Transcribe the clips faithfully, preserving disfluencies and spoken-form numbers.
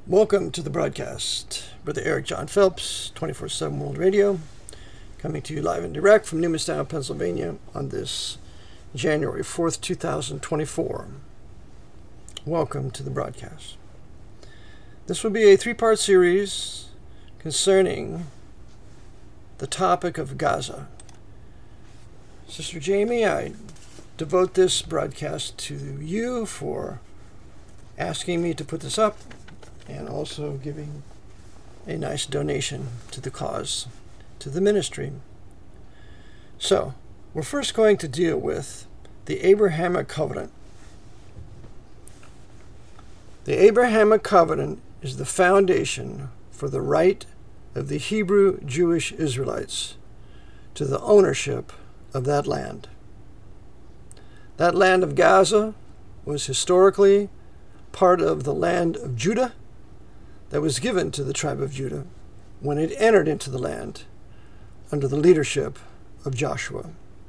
Welcome to the broadcast. Brother Eric John Phelps, twenty-four seven World Radio, coming to you live and direct from Newmanstown, Pennsylvania on this January fourth, two thousand twenty-four. Welcome to the broadcast. This will be a three-part series concerning the topic of Gaza. Sister Jamie, I devote this broadcast to you for asking me to put this up and also giving a nice donation to the cause, to the ministry. So, we're first going to deal with the Abrahamic covenant. The Abrahamic covenant is the foundation for the right of the Hebrew Jewish Israelites to the ownership of that land. That land of Gaza was historically part of the land of Judah that was given to the tribe of Judah when it entered into the land under the leadership of Joshua.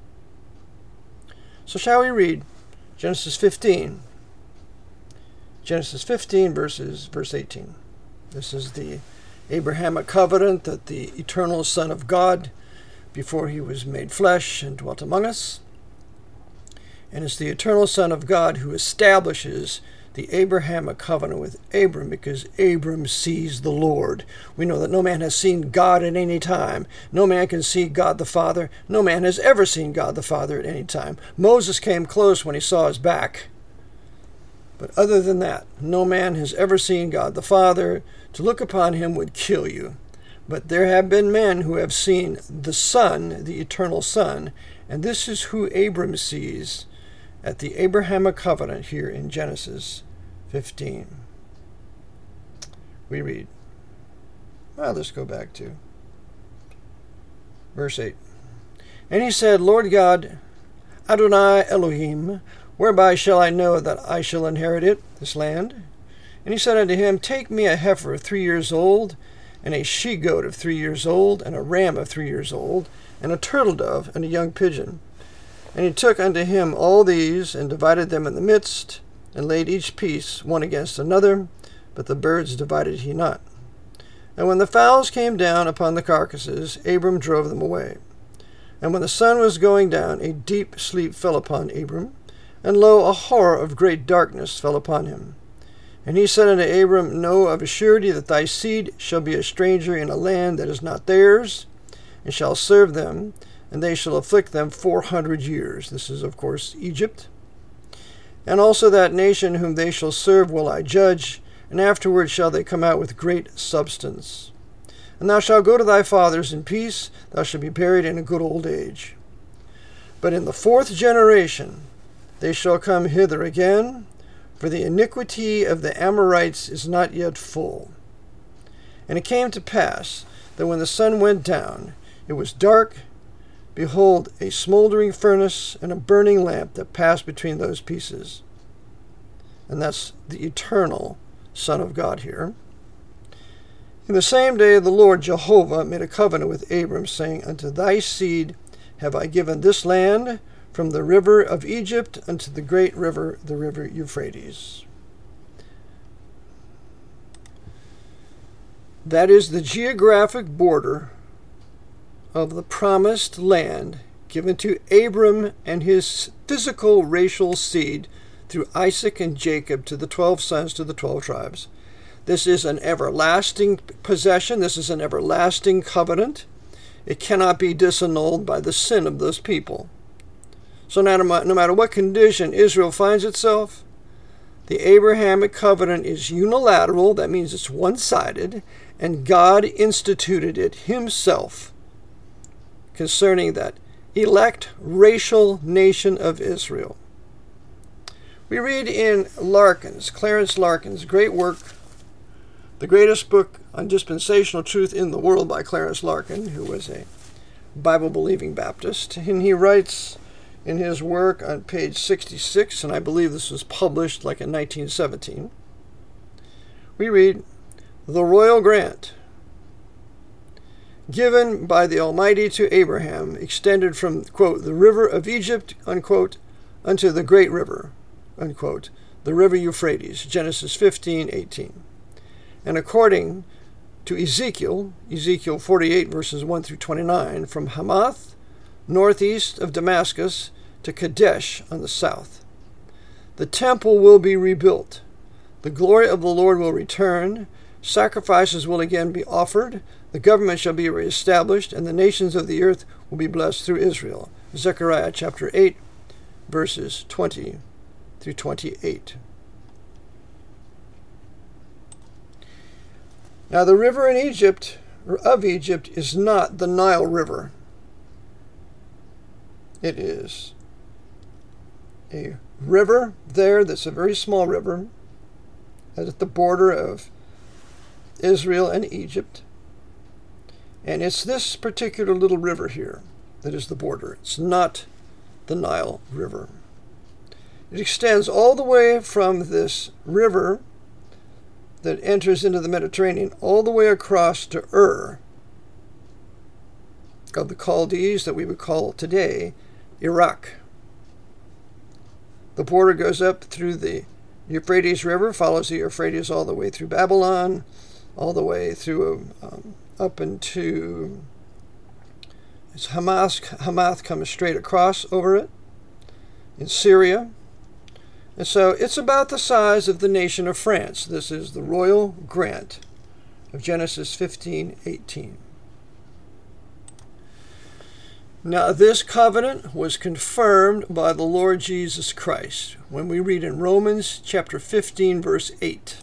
So shall we read Genesis fifteen? Genesis fifteen verses verse eighteen. This is the Abrahamic covenant that the eternal Son of God, before he was made flesh and dwelt among us. And it's the eternal Son of God who establishes the Abrahamic covenant with Abram, because Abram sees the Lord. We know that no man has seen God at any time. No man can see God the Father. No man has ever seen God the Father at any time. Moses came close when he saw his back. But other than that, no man has ever seen God the Father. To look upon him would kill you. But there have been men who have seen the Son, the eternal Son, and this is who Abram sees at the Abrahamic covenant here in Genesis fifteen. We read. Well, let's go back to verse eight. And he said, Lord God, Adonai Elohim, whereby shall I know that I shall inherit it, this land? And he said unto him, Take me a heifer three years old, and a she-goat of three years old, and a ram of three years old, and a turtle dove, and a young pigeon. And he took unto him all these, and divided them in the midst, and laid each piece one against another, but the birds divided he not. And when the fowls came down upon the carcasses, Abram drove them away. And when the sun was going down, a deep sleep fell upon Abram, and lo, a horror of great darkness fell upon him. And he said unto Abram, Know of a surety that thy seed shall be a stranger in a land that is not theirs, and shall serve them, and they shall afflict them four hundred years. This is, of course, Egypt. And also that nation whom they shall serve will I judge, and afterward shall they come out with great substance. And thou shalt go to thy fathers in peace, thou shalt be buried in a good old age. But in the fourth generation they shall come hither again, for the iniquity of the Amorites is not yet full. And it came to pass that when the sun went down, it was dark. Behold, a smoldering furnace and a burning lamp that passed between those pieces. And that's the eternal Son of God here. In the same day the Lord Jehovah made a covenant with Abram, saying, Unto thy seed have I given this land, from the river of Egypt unto the great river, the river Euphrates. That is the geographic border of the promised land given to Abram and his physical racial seed through Isaac and Jacob to the twelve sons, to the twelve tribes. This is an everlasting possession. This is an everlasting covenant. It cannot be disannulled by the sin of those people. So no matter, no matter what condition Israel finds itself, the Abrahamic covenant is unilateral. That means it's one-sided, and God instituted it himself concerning that elect racial nation of Israel. We read in Larkin's, Clarence Larkin's great work, the greatest book on dispensational truth in the world by Clarence Larkin, who was a Bible-believing Baptist, and he writes in his work on page sixty-six, and I believe this was published like in nineteen seventeen, we read, The royal grant given by the Almighty to Abraham extended from, quote, the river of Egypt, unquote, unto the great river, unquote, the river Euphrates, Genesis fifteen eighteen. And according to Ezekiel, Ezekiel forty-eight, verses one through twenty-nine, from Hamath, northeast of Damascus, to Kadesh on the south. The temple will be rebuilt. The glory of the Lord will return. Sacrifices will again be offered. The government shall be reestablished, and the nations of the earth will be blessed through Israel. Zechariah chapter eight, verses twenty through twenty-eight. Now the river in Egypt, or of Egypt, is not the Nile River. It is a river there that's a very small river at the border of Israel and Egypt. And it's this particular little river here that is the border. It's not the Nile River. It extends all the way from this river that enters into the Mediterranean all the way across to Ur of the Chaldees that we would call today Iraq. The border goes up through the Euphrates River, follows the Euphrates all the way through Babylon, all the way through um, up into it's Hamath. Hamath comes straight across over it in Syria. And so it's about the size of the nation of France. This is the royal grant of Genesis fifteen eighteen. Now this covenant was confirmed by the Lord Jesus Christ when we read in Romans chapter fifteen, verse eight.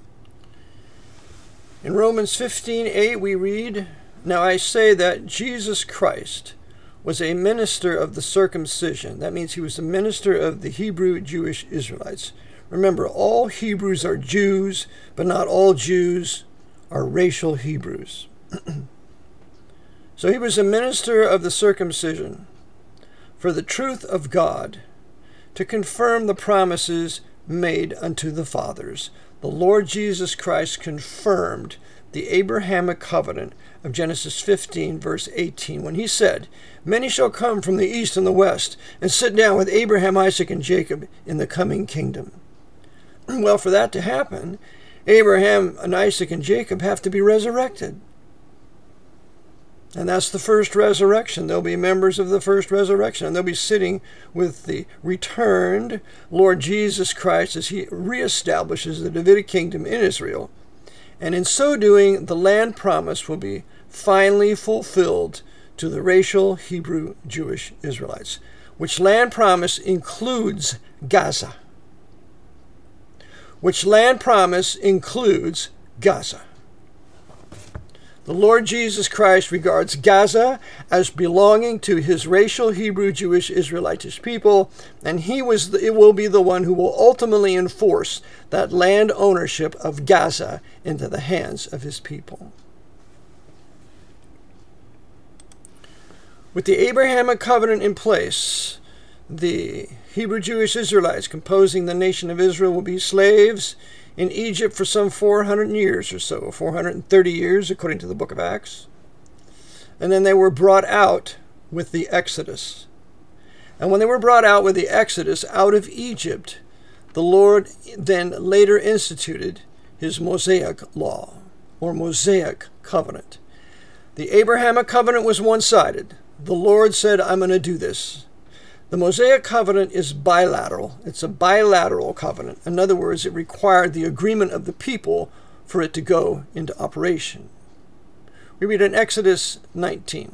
In Romans fifteen eight we read, "Now I say that Jesus Christ was a minister of the circumcision." That means he was a minister of the Hebrew Jewish Israelites. Remember, all Hebrews are Jews, but not all Jews are racial Hebrews. So he was a minister of the circumcision for the truth of God, to confirm the promises made unto the fathers. The Lord Jesus Christ confirmed the Abrahamic covenant of Genesis fifteen, verse eighteen, when he said, "Many shall come from the east and the west, and sit down with Abraham, Isaac, and Jacob in the coming kingdom." Well, for that to happen, Abraham and Isaac and Jacob have to be resurrected. And that's the first resurrection. They'll be members of the first resurrection, and they'll be sitting with the returned Lord Jesus Christ as he reestablishes the Davidic kingdom in Israel. And in so doing, the land promise will be finally fulfilled to the racial Hebrew Jewish Israelites, which land promise includes Gaza. Which land promise includes Gaza. The Lord Jesus Christ regards Gaza as belonging to his racial Hebrew Jewish Israelitish people, and he was the, it will be the one who will ultimately enforce that land ownership of Gaza into the hands of his people. With the Abrahamic covenant in place, the Hebrew Jewish Israelites composing the nation of Israel will be slaves in Egypt for some four hundred years or so, four hundred thirty years according to the book of Acts. And then they were brought out with the Exodus. And when they were brought out with the Exodus out of Egypt, the Lord then later instituted his Mosaic law, or Mosaic covenant. The Abrahamic covenant was one-sided. The Lord said, "I'm going to do this." The Mosaic covenant is bilateral. It's a bilateral covenant. In other words, it required the agreement of the people for it to go into operation. We read in Exodus nineteen.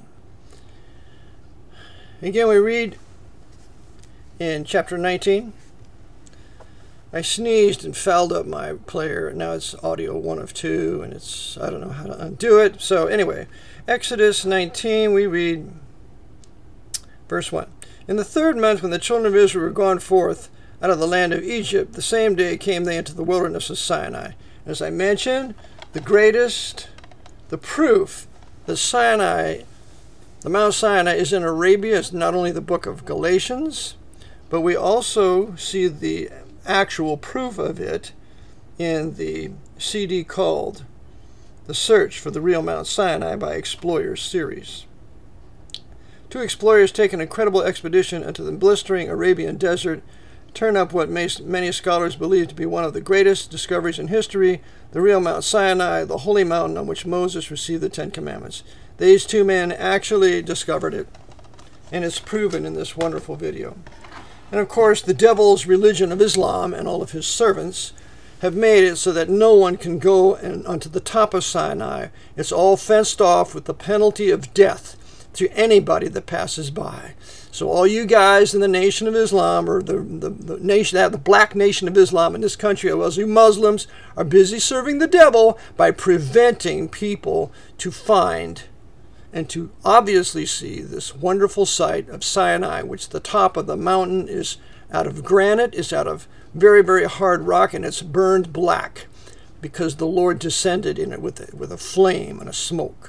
Again, we read in chapter nineteen. I sneezed and fouled up my player. Now it's audio one of two, and it's, I don't know how to undo it. So anyway, Exodus nineteen, we read verse one. "In the third month, when the children of Israel were gone forth out of the land of Egypt, the same day came they into the wilderness of Sinai." As I mentioned, the greatest, the proof that Sinai, the Mount Sinai is in Arabia, is not only the book of Galatians, but we also see the actual proof of it in the C D called The Search for the Real Mount Sinai by Explorers series. Two explorers take an incredible expedition into the blistering Arabian desert turn up what many scholars believe to be one of the greatest discoveries in history, the real Mount Sinai, the holy mountain on which Moses received the Ten Commandments. These two men actually discovered it, and it's proven in this wonderful video. And of course, the devil's religion of Islam and all of his servants have made it so that no one can go and onto the top of Sinai. It's all fenced off with the penalty of death to anybody that passes by. So all you guys in the Nation of Islam, or the, the, the nation, the black nation of Islam in this country, as well as you Muslims, are busy serving the devil by preventing people to find and to obviously see this wonderful site of Sinai, which the top of the mountain is out of granite, is out of very, very hard rock, and it's burned black because the Lord descended in it with a, with a flame and a smoke.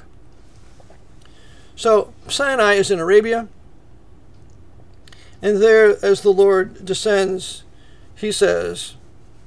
So Sinai is in Arabia. And there, as the Lord descends, he says,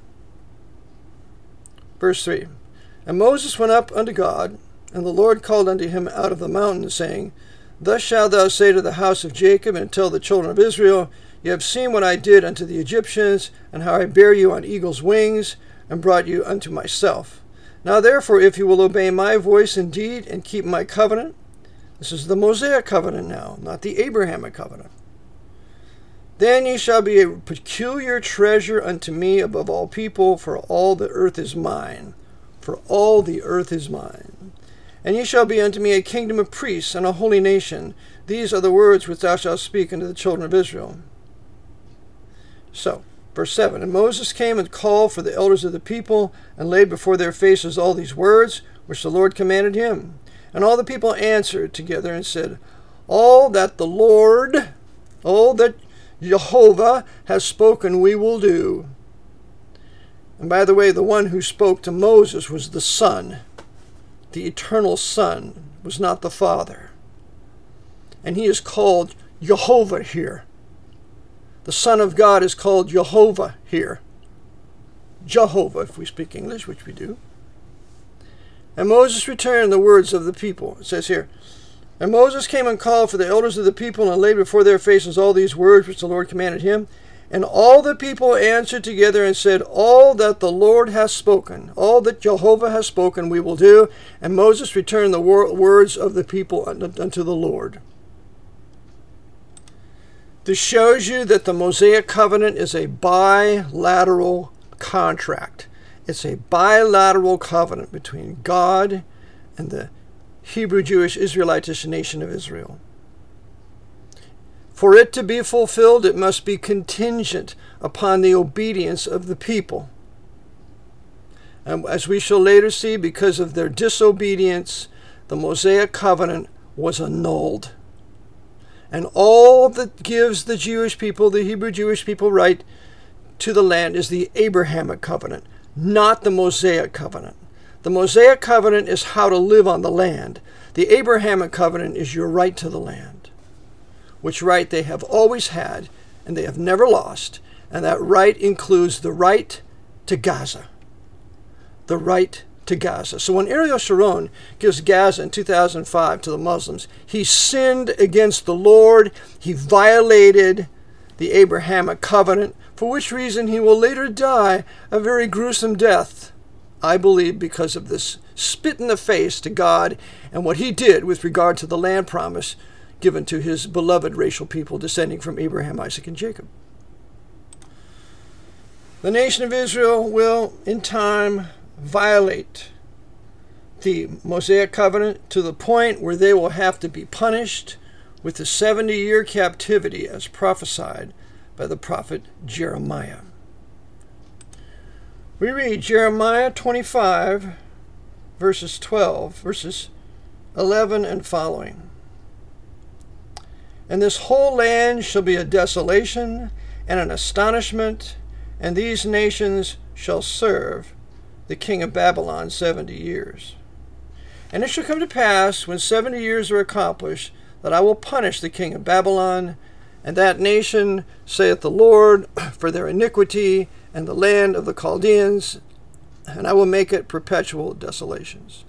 verse three, And Moses went up unto God, and the Lord called unto him out of the mountain, saying, Thus shalt thou say to the house of Jacob, and tell the children of Israel, Ye have seen what I did unto the Egyptians, and how I bare you on eagle's wings, and brought you unto myself. Now therefore, if you will obey my voice indeed, and keep my covenant, this is the Mosaic covenant now, not the Abrahamic covenant, then ye shall be a peculiar treasure unto me above all people, for all the earth is mine. For all the earth is mine. And ye shall be unto me a kingdom of priests and a holy nation. These are the words which thou shalt speak unto the children of Israel. So, verse seven, And Moses came and called for the elders of the people, and laid before their faces all these words, which the Lord commanded him. And all the people answered together and said, All that the Lord, all that Jehovah has spoken, we will do. And by the way, the one who spoke to Moses was the Son. The eternal Son was not the Father. And he is called Jehovah here. The Son of God is called Jehovah here. Jehovah, if we speak English, which we do. And Moses returned the words of the people. It says here, And Moses came and called for the elders of the people, and laid before their faces all these words which the Lord commanded him. And all the people answered together and said, All that the Lord hath spoken, all that Jehovah has spoken, we will do. And Moses returned the wor- words of the people unto the Lord. This shows you that the Mosaic covenant is a bilateral contract. It's a bilateral covenant between God and the Hebrew, Jewish, Israelitish nation of Israel. For it to be fulfilled, it must be contingent upon the obedience of the people. And as we shall later see, because of their disobedience, the Mosaic covenant was annulled. And all that gives the Jewish people, the Hebrew Jewish people, right to the land is the Abrahamic covenant, not the Mosaic covenant. The Mosaic covenant is how to live on the land. The Abrahamic covenant is your right to the land, which right they have always had and they have never lost. And that right includes the right to Gaza. The right to Gaza. So when Ariel Sharon gives Gaza in two thousand five to the Muslims, he sinned against the Lord. He violated the Abrahamic covenant, for which reason he will later die a very gruesome death, I believe, because of this spit in the face to God and what he did with regard to the land promise given to his beloved racial people descending from Abraham, Isaac, and Jacob. The nation of Israel will, in time, violate the Mosaic covenant to the point where they will have to be punished with the seventy-year captivity as prophesied by the prophet Jeremiah. We read Jeremiah twenty-five, verses twelve, verses eleven and following. And this whole land shall be a desolation and an astonishment, and these nations shall serve the king of Babylon seventy years. And it shall come to pass, when seventy years are accomplished, that I will punish the king of Babylon, and that nation, saith the Lord, for their iniquity, and the land of the Chaldeans, and I will make it perpetual desolations.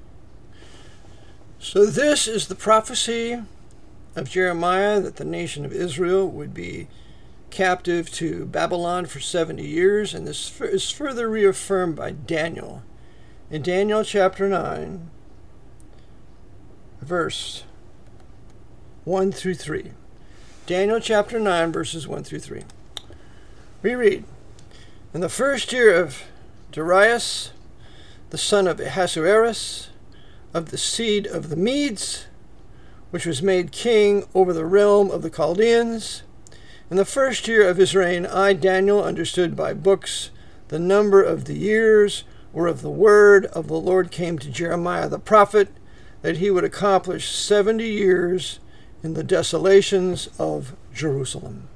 So this is the prophecy of Jeremiah, that the nation of Israel would be captive to Babylon for seventy years, and this is further reaffirmed by Daniel. In Daniel chapter nine, verse one through three. Daniel chapter nine, verses one through three. We read, In the first year of Darius, the son of Ahasuerus, of the seed of the Medes, which was made king over the realm of the Chaldeans, in the first year of his reign, I, Daniel, understood by books the number of the years whereof the word of the Lord came to Jeremiah the prophet, that he would accomplish seventy years in the desolations of Jerusalem.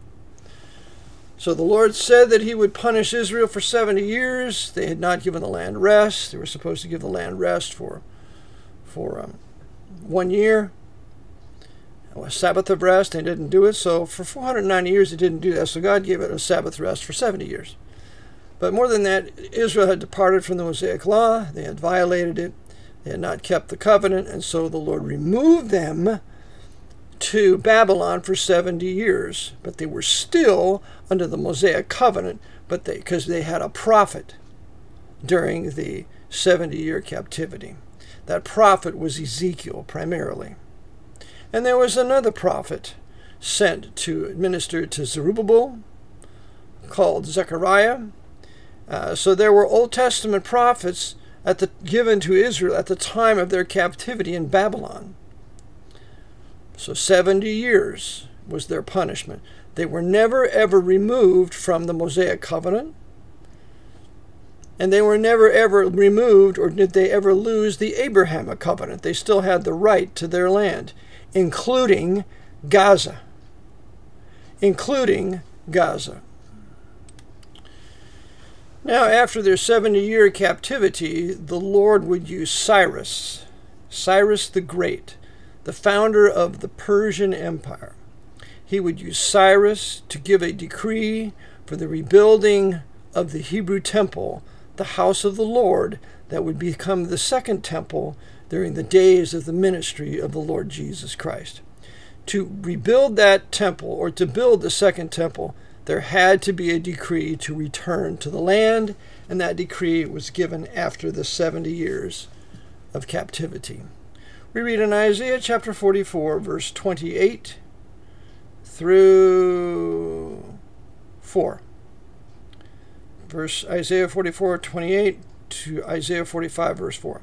So the Lord said that he would punish Israel for seventy years. They had not given the land rest. They were supposed to give the land rest for, for um, one year. A Sabbath of rest, they didn't do it. So for four hundred ninety years, they didn't do that. So God gave it a Sabbath rest for seventy years. But more than that, Israel had departed from the Mosaic law. They had violated it. They had not kept the covenant. And so the Lord removed them to Babylon for seventy years. But they were still under the Mosaic covenant, but they because they had a prophet during the seventy-year captivity. That prophet was Ezekiel primarily. And there was another prophet sent to administer to Zerubbabel called Zechariah. Uh, so there were Old Testament prophets at the, given to Israel at the time of their captivity in Babylon. So seventy years was their punishment. They were never ever removed from the Mosaic covenant. And they were never ever removed, or did they ever lose the Abrahamic covenant. They still had the right to their land, including Gaza. Including Gaza. Now, after their seventy-year captivity, the Lord would use Cyrus, Cyrus the Great, the founder of the Persian Empire. He would use Cyrus to give a decree for the rebuilding of the Hebrew temple, the house of the Lord, that would become the second temple during the days of the ministry of the Lord Jesus Christ. To rebuild that temple, or to build the second temple, there had to be a decree to return to the land, and that decree was given after the seventy years of captivity. We read in Isaiah chapter forty-four, verse twenty-eight through four. Verse Isaiah forty-four, twenty-eight to Isaiah forty-five, verse four.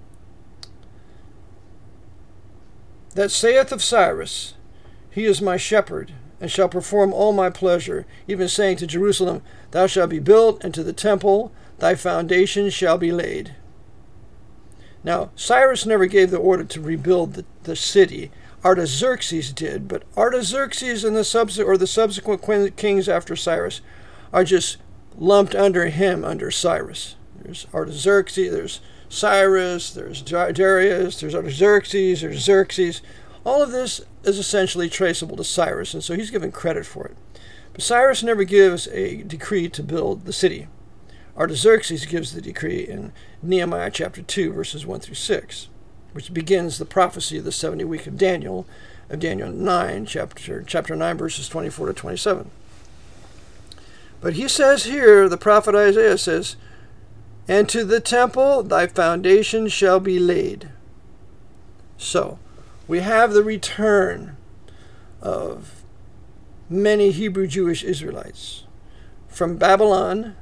That saith of Cyrus, He is my shepherd, and shall perform all my pleasure, even saying to Jerusalem, Thou shalt be built, and to the temple, thy foundation shall be laid. Now, Cyrus never gave the order to rebuild the, the city. Artaxerxes did, but Artaxerxes and the subs- or the subsequent kings after Cyrus are just lumped under him, under Cyrus. There's Artaxerxes, there's Cyrus, there's Darius, there's Artaxerxes, there's Xerxes. All of this is essentially traceable to Cyrus, and so he's given credit for it. But Cyrus never gives a decree to build the city. Artaxerxes gives the decree in Nehemiah chapter two, verses one through six, which begins the prophecy of the seventy week of Daniel, of Daniel nine, chapter, chapter nine, verses twenty-four to twenty-seven. But he says here, the prophet Isaiah says, And to the temple thy foundation shall be laid. So, we have the return of many Hebrew Jewish Israelites from Babylon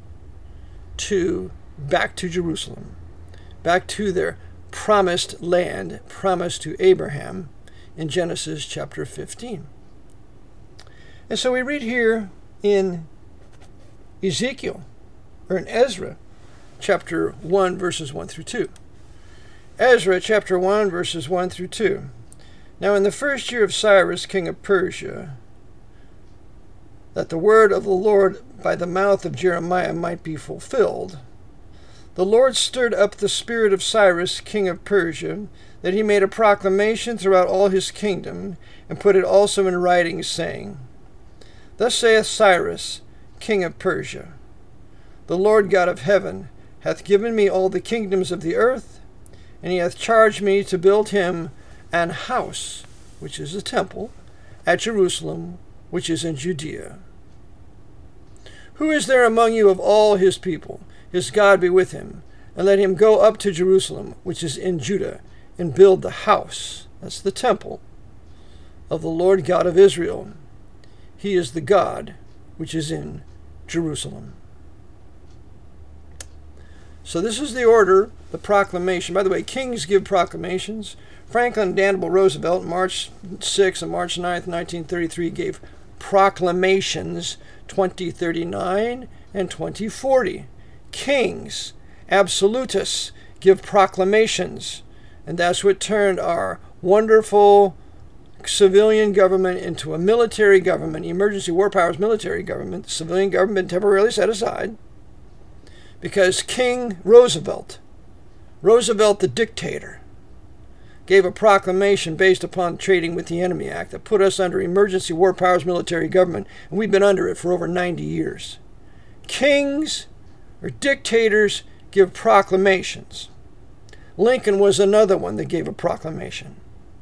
to back to Jerusalem, back to their promised land, promised to Abraham in Genesis chapter fifteen. And so we read here in Ezekiel, or in Ezra, chapter one, verses one through two. Ezra chapter one, verses one through two. Now in the first year of Cyrus, king of Persia, that the word of the Lord by the mouth of Jeremiah might be fulfilled, the Lord stirred up the spirit of Cyrus, king of Persia, that he made a proclamation throughout all his kingdom, and put it also in writing, saying, Thus saith Cyrus, king of Persia, The Lord God of heaven hath given me all the kingdoms of the earth, and he hath charged me to build him an house, which is a temple, at Jerusalem, which is in Judea. Who is there among you of all his people? His God be with him, and let him go up to Jerusalem, which is in Judah, and build the house, that's the temple, of the Lord God of Israel. He is the God which is in Jerusalem. So this is the order, the proclamation. By the way, kings give proclamations. Franklin Delano Roosevelt, March sixth and March ninth, nineteen thirty-three, gave proclamations twenty thirty-nine and twenty forty. Kings, absolutists, give proclamations. And that's what turned our wonderful civilian government into a military government, emergency war powers military government. The civilian government temporarily set aside because King Roosevelt, Roosevelt the dictator, gave a proclamation based upon Trading with the Enemy Act that put us under emergency war powers military government, and we've been under it for over ninety years. Kings or dictators give proclamations. Lincoln was another one that gave a proclamation.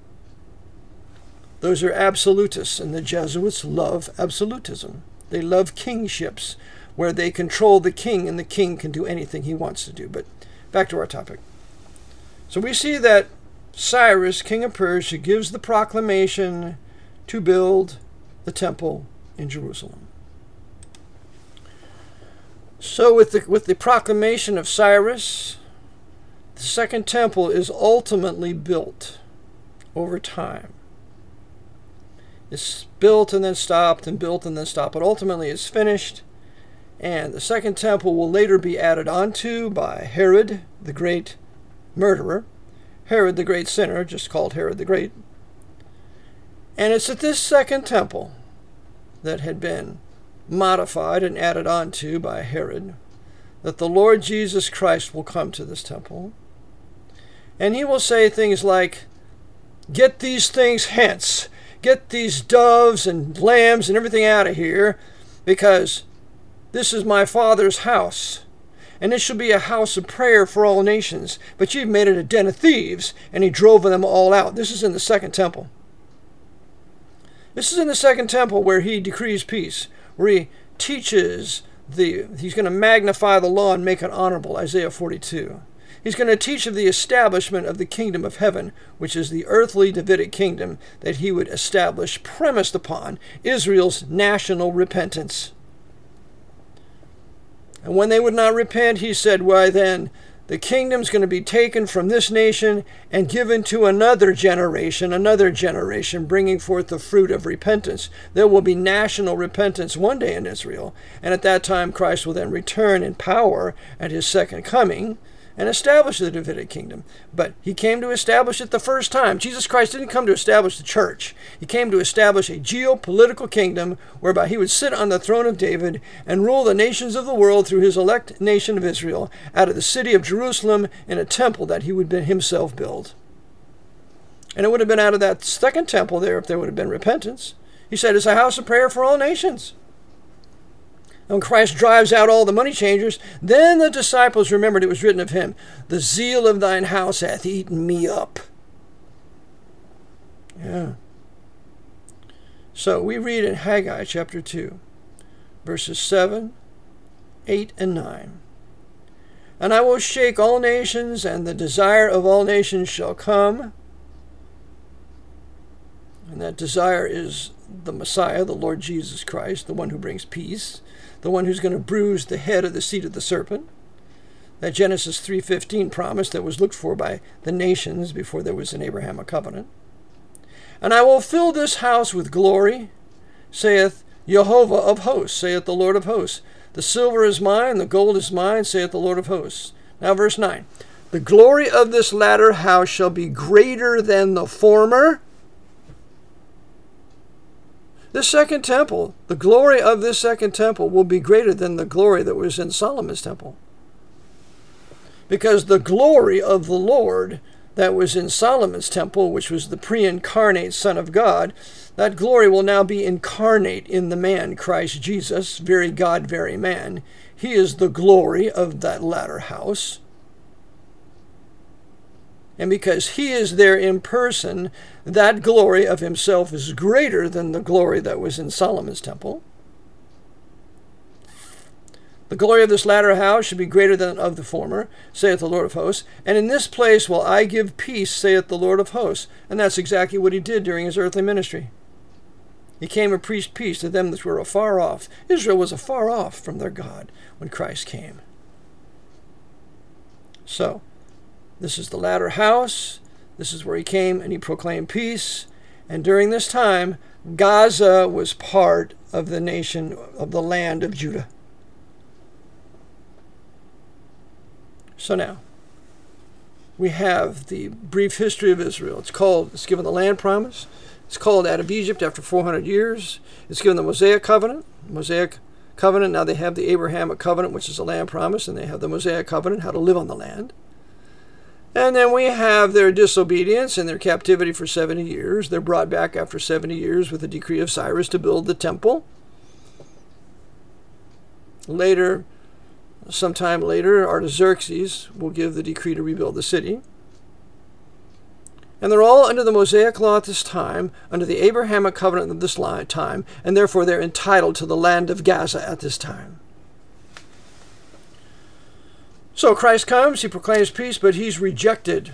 Those are absolutists, and the Jesuits love absolutism. They love kingships, where they control the king, and the king can do anything he wants to do. But back to our topic. So we see that Cyrus, king of Persia, gives the proclamation to build the temple in Jerusalem. So with the, with the proclamation of Cyrus, the second temple is ultimately built over time. It's built and then stopped and built and then stopped, but ultimately it's finished. And the second temple will later be added onto by Herod, the great murderer, Herod the great sinner, just called Herod the Great. And it's at this second temple that had been modified and added onto by Herod that the Lord Jesus Christ will come to this temple. And he will say things like, "Get these things hence. Get these doves and lambs and everything out of here, because this is my Father's house, and it shall be a house of prayer for all nations. But you've made it a den of thieves," and he drove them all out. This is in the second temple. This is in the second temple where he decrees peace, where he teaches the, he's going to magnify the law and make it honorable, Isaiah forty-two. He's going to teach of the establishment of the kingdom of heaven, which is the earthly Davidic kingdom that he would establish, premised upon Israel's national repentance. And when they would not repent, he said, why then, the kingdom's going to be taken from this nation and given to another generation, another generation, bringing forth the fruit of repentance. There will be national repentance one day in Israel, and at that time Christ will then return in power at his second coming and establish the Davidic kingdom. But he came to establish it the first time. Jesus Christ didn't come to establish the church. He came to establish a geopolitical kingdom whereby he would sit on the throne of David and rule the nations of the world through his elect nation of Israel out of the city of Jerusalem in a temple that he would himself build. And it would have been out of that second temple there if there would have been repentance. He said it's a house of prayer for all nations. When Christ drives out all the money changers, then the disciples remembered it was written of him, "The zeal of thine house hath eaten me up." Yeah. So we read in Haggai chapter two, verses seven, eight, and nine. "And I will shake all nations, and the desire of all nations shall come." And that desire is the Messiah, the Lord Jesus Christ, the one who brings peace, the one who's going to bruise the head of the seed of the serpent. That Genesis three fifteen promise that was looked for by the nations before there was an Abrahamic covenant. "And I will fill this house with glory, saith Jehovah of hosts, saith the Lord of hosts. The silver is mine, the gold is mine, saith the Lord of hosts." Now verse nine. "The glory of this latter house shall be greater than the former." This second temple, the glory of this second temple will be greater than the glory that was in Solomon's temple. Because the glory of the Lord that was in Solomon's temple, which was the pre-incarnate Son of God, that glory will now be incarnate in the man, Christ Jesus, very God, very man. He is the glory of that latter house. And because he is there in person, that glory of himself is greater than the glory that was in Solomon's temple. The glory of this latter house should be greater than of the former, saith the Lord of hosts. And in this place will I give peace, saith the Lord of hosts. And that's exactly what he did during his earthly ministry. He came and preached peace to them that were afar off. Israel was afar off from their God when Christ came. So, this is the latter house. This is where he came and he proclaimed peace. And during this time, Gaza was part of the nation, of the land of Judah. So now, we have the brief history of Israel. It's called, it's given the land promise. It's called out of Egypt after four hundred years. It's given the Mosaic covenant. Mosaic covenant, now they have the Abrahamic covenant, which is a land promise, and they have the Mosaic covenant, how to live on the land. And then we have their disobedience and their captivity for seventy years. They're brought back after seventy years with the decree of Cyrus to build the temple. Later, sometime later, Artaxerxes will give the decree to rebuild the city. And they're all under the Mosaic law at this time, under the Abrahamic covenant of this time, and therefore they're entitled to the land of Gaza at this time. So Christ comes, he proclaims peace, but he's rejected.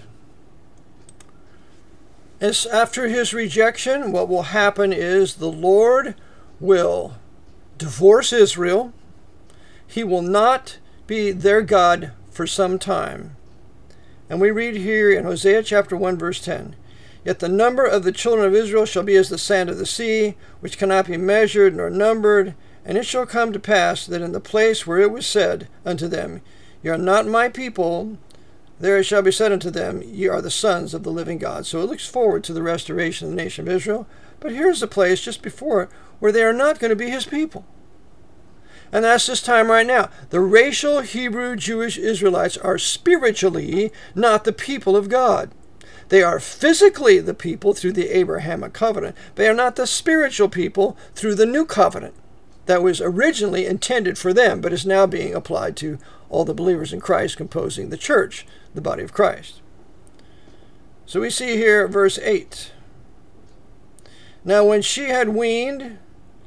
As after his rejection, what will happen is the Lord will divorce Israel. He will not be their God for some time. And we read here in Hosea chapter one, verse ten, Yet the number of the children of Israel shall be as the sand of the sea, which cannot be measured nor numbered. And it shall come to pass that in the place where it was said unto them, Ye are not my people, there it shall be said unto them, Ye are the sons of the living God. So it looks forward to the restoration of the nation of Israel. But here's the place just before it where they are not going to be his people. And that's this time right now. The racial Hebrew Jewish Israelites are spiritually not the people of God. They are physically the people through the Abrahamic covenant. They are not the spiritual people through the new covenant that was originally intended for them, but is now being applied to all the believers in Christ composing the church, the body of Christ. So we see here verse eight. Now when she had weaned,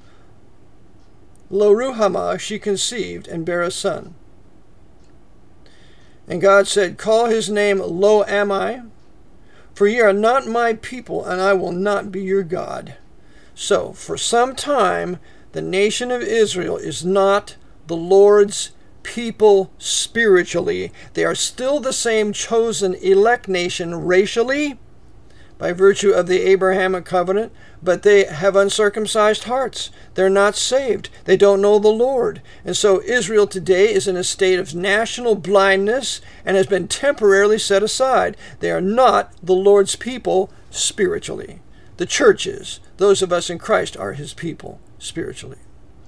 Lo Ruhamah, she conceived and bare a son. And God said, Call his name Lo Ammi, for ye are not my people, and I will not be your God. So, for some time, the nation of Israel is not the Lord's people spiritually. They are still the same chosen elect nation racially, by virtue of the Abrahamic covenant, but they have uncircumcised hearts. They're not saved. They don't know the Lord. And so Israel today is in a state of national blindness and has been temporarily set aside. They are not the Lord's people spiritually. The church is. Those of us in Christ are his people spiritually.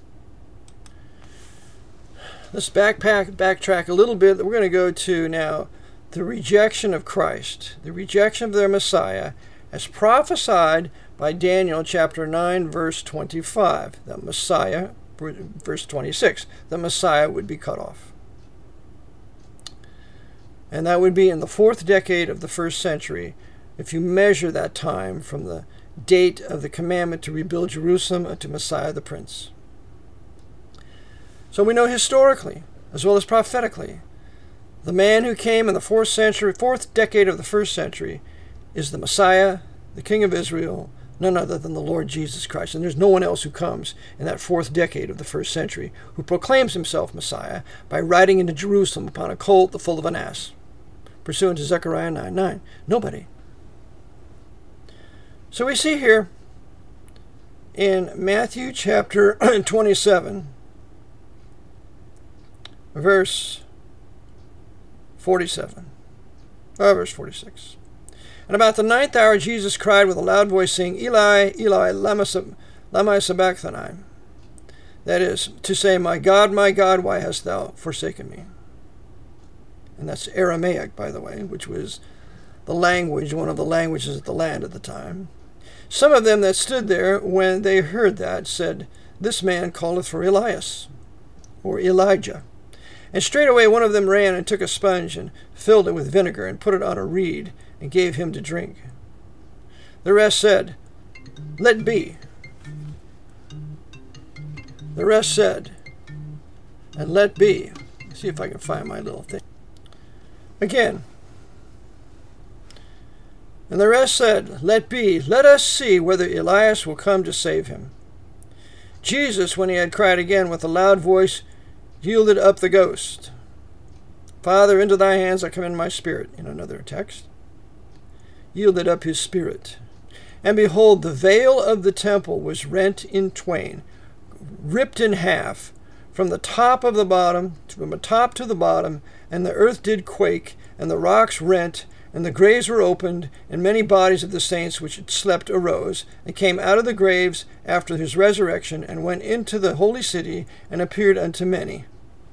Let's backpack, backtrack a little bit. We're going to go to now the rejection of Christ, the rejection of their Messiah, as prophesied by Daniel chapter nine, verse twenty-five. The Messiah, verse twenty-six, the Messiah would be cut off. And that would be in the fourth decade of the first century, if you measure that time from the date of the commandment to rebuild Jerusalem unto Messiah the Prince. So we know historically, as well as prophetically, the man who came in the fourth century, fourth decade of the first century, is the Messiah, the King of Israel, none other than the Lord Jesus Christ. And there's no one else who comes in that fourth decade of the first century who proclaims himself Messiah by riding into Jerusalem upon a colt the foal of an ass, pursuant to Zechariah nine nine. Nobody. So we see here in Matthew chapter twenty-seven, verse forty-seven, oh, verse forty-six. And about the ninth hour Jesus cried with a loud voice, saying, Eli, Eli, lama sabachthani. That is, to say, My God, my God, why hast thou forsaken me? And that's Aramaic, by the way, which was the language, one of the languages of the land at the time. Some of them that stood there, when they heard that, said, This man calleth for Elias, or Elijah. And straightway one of them ran and took a sponge and filled it with vinegar and put it on a reed and gave him to drink. The rest said, "Let be." The rest said, "And let be." Let's see if I can find my little thing. Again. And the rest said, "Let be. Let us see whether Elias will come to save him." Jesus, when he had cried again with a loud voice, yielded up the ghost. "Father, into thy hands I commend my spirit," in another text. Yielded up his spirit. And behold, the veil of the temple was rent in twain, ripped in half, from the top of the bottom, from the top to the bottom, and the earth did quake, and the rocks rent, and the graves were opened, and many bodies of the saints which had slept arose, and came out of the graves after his resurrection, and went into the holy city, and appeared unto many.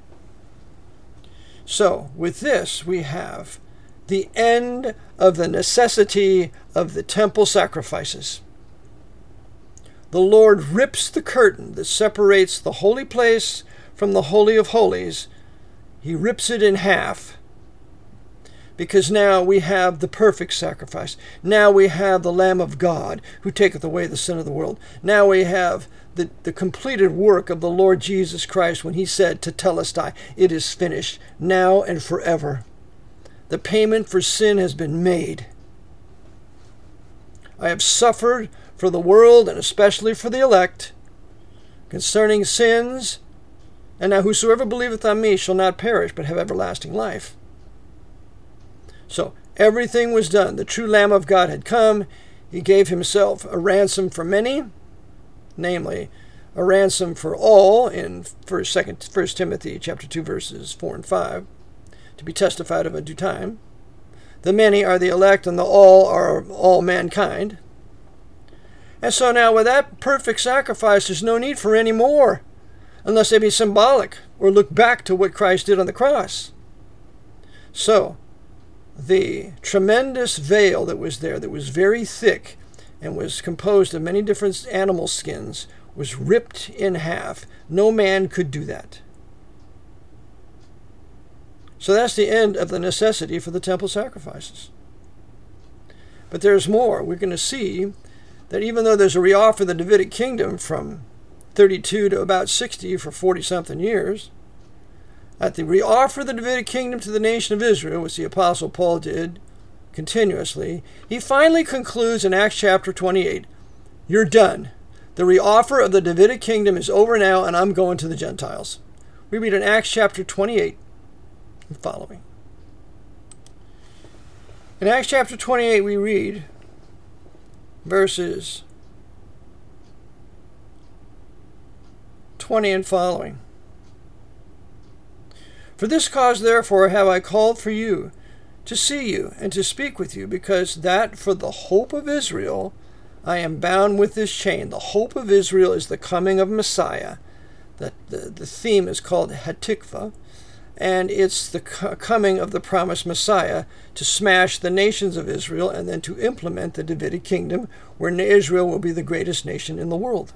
So, with this we have the end of the necessity of the temple sacrifices. The Lord rips the curtain that separates the holy place from the Holy of Holies. He rips it in half, because now we have the perfect sacrifice. Now we have the Lamb of God who taketh away the sin of the world. Now we have the, the completed work of the Lord Jesus Christ when he said to Telestai, "It is finished, now and forever." The payment for sin has been made. "I have suffered for the world, and especially for the elect, concerning sins, and now whosoever believeth on me shall not perish, but have everlasting life." So everything was done. The true Lamb of God had come. He gave himself a ransom for many, namely, a ransom for all in First, Second, First Timothy chapter two, verses four and five, to be testified of in due time. The many are the elect, and the all are all mankind. And so now with that perfect sacrifice, there's no need for any more, unless they be symbolic or look back to what Christ did on the cross. So, the tremendous veil that was there, that was very thick and was composed of many different animal skins, was ripped in half. No man could do that. So that's the end of the necessity for the temple sacrifices. But there's more. We're going to see that even though there's a reoffer of the Davidic kingdom from thirty-two to about sixty for forty-something years, at the reoffer of the Davidic kingdom to the nation of Israel, which the Apostle Paul did continuously, he finally concludes in Acts chapter twenty-eight, "You're done. The reoffer of the Davidic kingdom is over now, and I'm going to the Gentiles." We read in Acts chapter twenty-eight and following. In Acts chapter twenty-eight, we read verses twenty and following. "For this cause, therefore, have I called for you, to see you, and to speak with you, because that for the hope of Israel I am bound with this chain." The hope of Israel is the coming of Messiah. The, the, the theme is called Hatikvah, and it's the co- coming of the promised Messiah to smash the nations of Israel and then to implement the Davidic kingdom, where Israel will be the greatest nation in the world.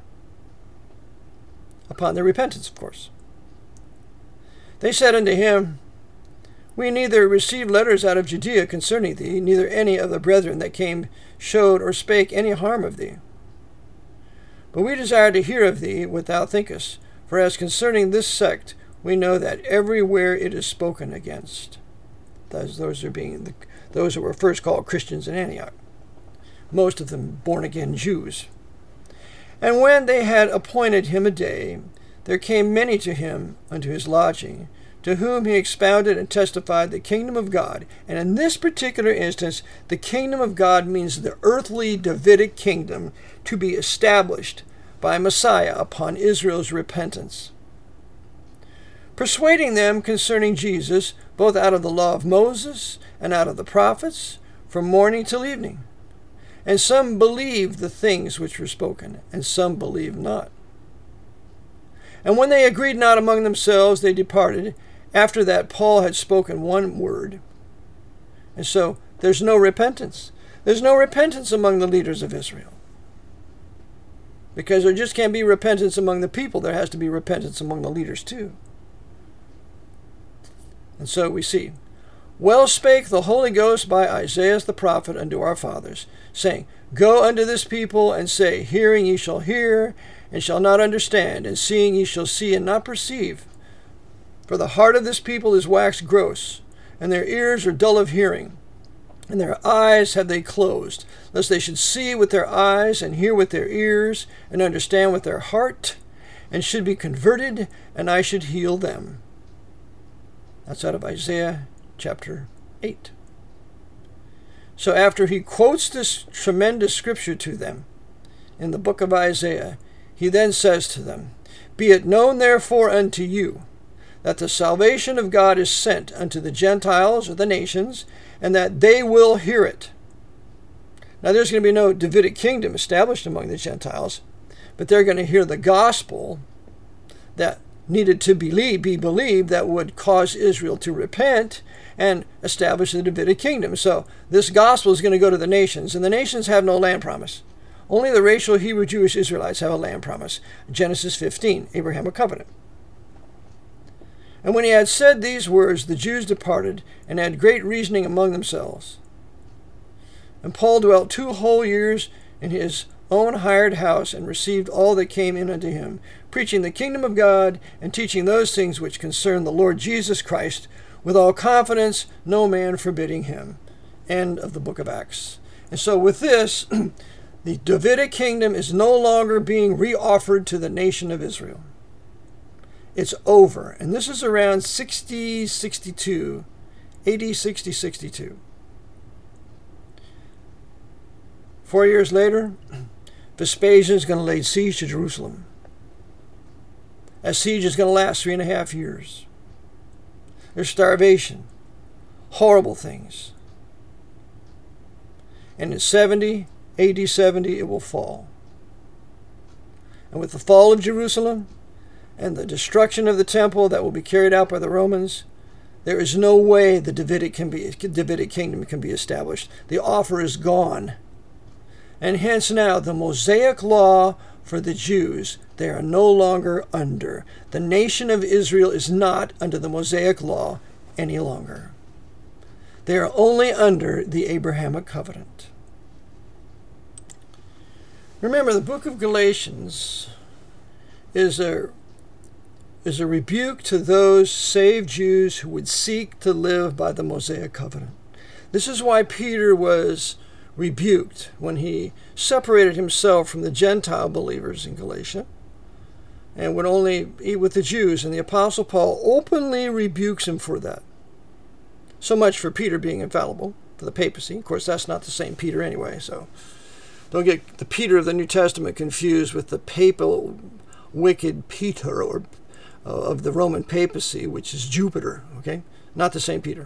Upon their repentance, of course. They said unto him, "We neither received letters out of Judea concerning thee, neither any of the brethren that came showed or spake any harm of thee. But we desire to hear of thee what thou thinkest, for as concerning this sect, we know that everywhere it is spoken against." Those, those are being the, those who were first called Christians in Antioch, most of them born-again Jews. "And when they had appointed him a day, there came many to him unto his lodging, to whom he expounded and testified the kingdom of God." And in this particular instance, the kingdom of God means the earthly Davidic kingdom to be established by Messiah upon Israel's repentance. "Persuading them concerning Jesus, both out of the law of Moses and out of the prophets, from morning till evening. And some believed the things which were spoken, and some believed not. And when they agreed not among themselves, they departed, after that Paul had spoken one word." And so there's no repentance. There's no repentance among the leaders of Israel. Because there just can't be repentance among the people. There has to be repentance among the leaders too. And so we see, Well spake the Holy Ghost by Isaiah the prophet unto our fathers, saying, Go unto this people, and say, Hearing ye shall hear, and shall not understand, and seeing ye shall see, and not perceive. For the heart of this people is waxed gross, and their ears are dull of hearing, and their eyes have they closed, lest they should see with their eyes, and hear with their ears, and understand with their heart, and should be converted, and I should heal them. That's out of Isaiah chapter eight. So after he quotes this tremendous scripture to them in the book of Isaiah, he then says to them, Be it known therefore unto you, that the salvation of God is sent unto the Gentiles or the nations, and that they will hear it. Now there's going to be no Davidic kingdom established among the Gentiles, but they're going to hear the gospel that needed to believe, be believed, that would cause Israel to repent and establish the Davidic kingdom. So this gospel is going to go to the nations, and the nations have no land promise. Only the racial Hebrew Jewish Israelites have a land promise. Genesis fifteen, Abrahamic covenant. And when he had said these words, the Jews departed, and had great reasoning among themselves. And Paul dwelt two whole years in his own hired house, and received all that came in unto him, preaching the kingdom of God, and teaching those things which concern the Lord Jesus Christ, with all confidence, no man forbidding him. End of the book of Acts. And so with this, the Davidic kingdom is no longer being reoffered to the nation of Israel. It's over. And this is around sixty sixty-two, A D sixty sixty-two. Four years later, Vespasian is going to lay siege to Jerusalem. That siege is going to last three and a half years. There's starvation, horrible things. And in seventy, A D seventy, it will fall. And with the fall of Jerusalem and the destruction of the temple that will be carried out by the Romans, there is no way the Davidic, can be, Davidic kingdom can be established. The offer is gone. And hence now the Mosaic law for the Jews, they are no longer under. The nation of Israel is not under the Mosaic law any longer. They are only under the Abrahamic covenant. Remember, the book of Galatians is a, is a rebuke to those saved Jews who would seek to live by the Mosaic covenant. This is why Peter was rebuked when he separated himself from the Gentile believers in Galatia and would only eat with the Jews. And the Apostle Paul openly rebukes him for that. So much for Peter being infallible, for the papacy. Of course, that's not the same Peter anyway, so don't get the Peter of the New Testament confused with the papal wicked Peter or uh, of the Roman papacy, which is Jupiter, okay? Not the same Peter.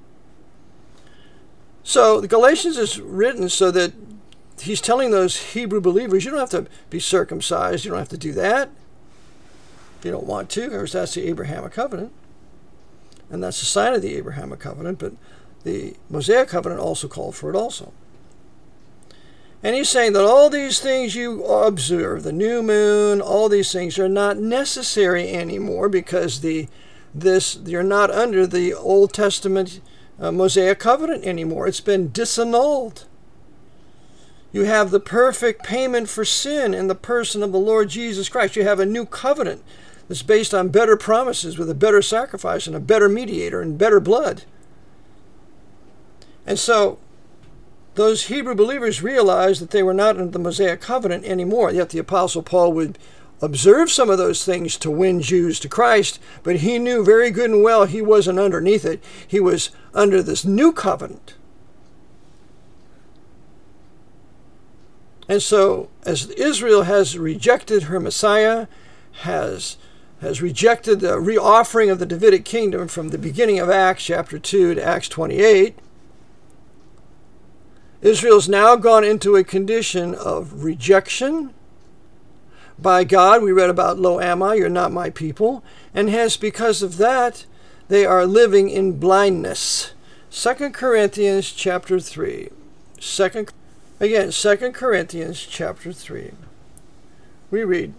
So the Galatians is written so that he's telling those Hebrew believers, you don't have to be circumcised. You don't have to do that if you don't want to. Of course, that's the Abrahamic covenant. And that's the sign of the Abrahamic covenant. But the Mosaic covenant also called for it also. And he's saying that all these things you observe, the new moon, all these things are not necessary anymore because the this you're not under the Old Testament Uh, Mosaic covenant anymore. It's been disannulled. You have the perfect payment for sin in the person of the Lord Jesus Christ. You have a new covenant that's based on better promises with a better sacrifice and a better mediator and better blood. And so those Hebrew believers realized that they were not under the Mosaic covenant anymore. Yet the Apostle Paul would observe some of those things to win Jews to Christ, but he knew very good and well he wasn't underneath it. He was under this new covenant. And so, as Israel has rejected her Messiah, has, has rejected the reoffering of the Davidic kingdom from the beginning of Acts chapter two to Acts twenty-eight, Israel's now gone into a condition of rejection by God. We read about Lo Ammi, you're not my people. And hence, because of that, they are living in blindness. Second Corinthians chapter three. Second, again, Second Corinthians chapter three. We read